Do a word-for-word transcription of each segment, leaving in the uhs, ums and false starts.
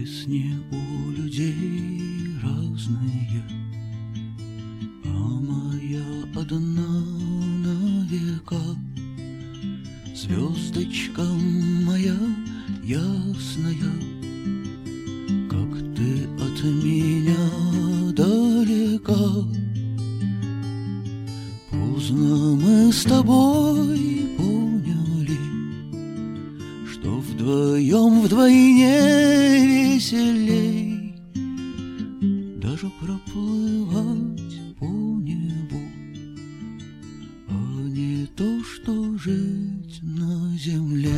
Песни у людей разные, а моя одна на века. Звездочка моя ясная, как ты от меня далека. Поздно мы с тобой поняли, что вдвоем вдвойне веселей даже проплывать по небу, а не то, что жить на земле.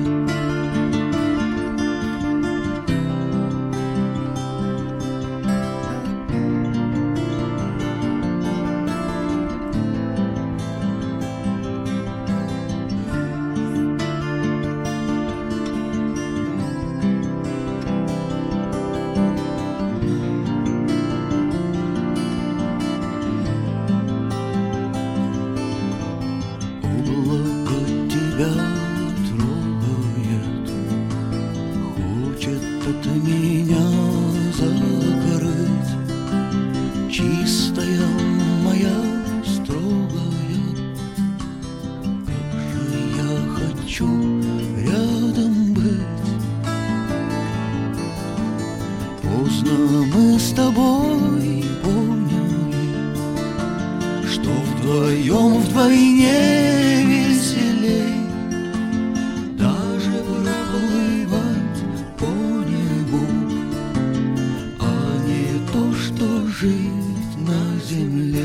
Трогает, хочет от меня закрыть. Чистая моя строгая, как же я хочу рядом быть. Поздно мы с тобой поняли, что вдвоем вдвойне веселей жить на земле.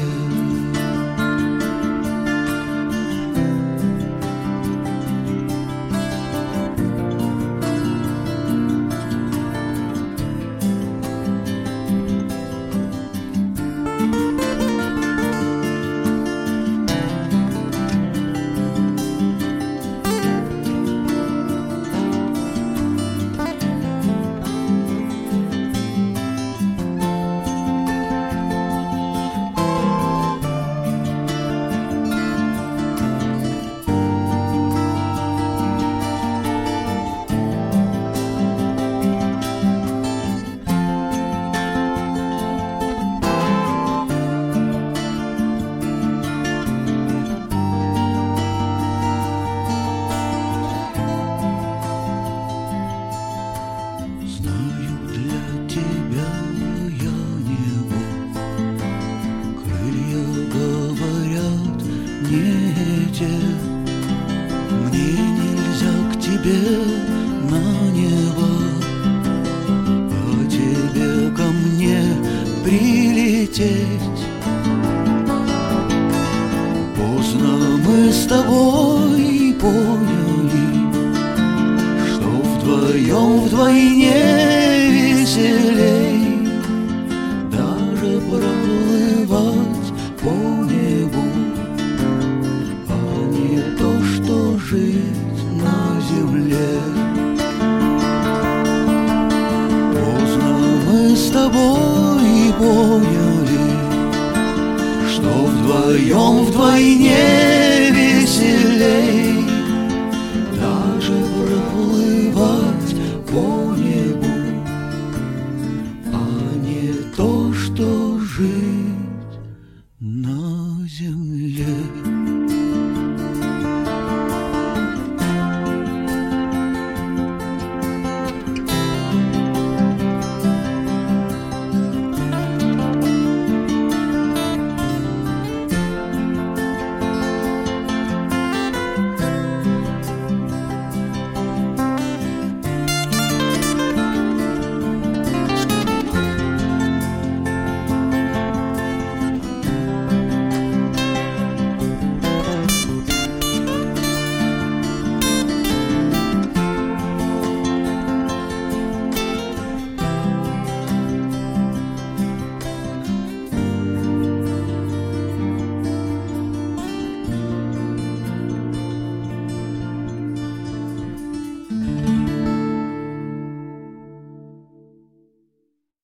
Мне нельзя к тебе на небо, а тебе ко мне прилететь. Поздно мы с тобой поняли, что вдвоем вдвойне веселей даже проплывать по небу, жить на земле. Поздно мы с тобой поняли, что вдвоем вдвойне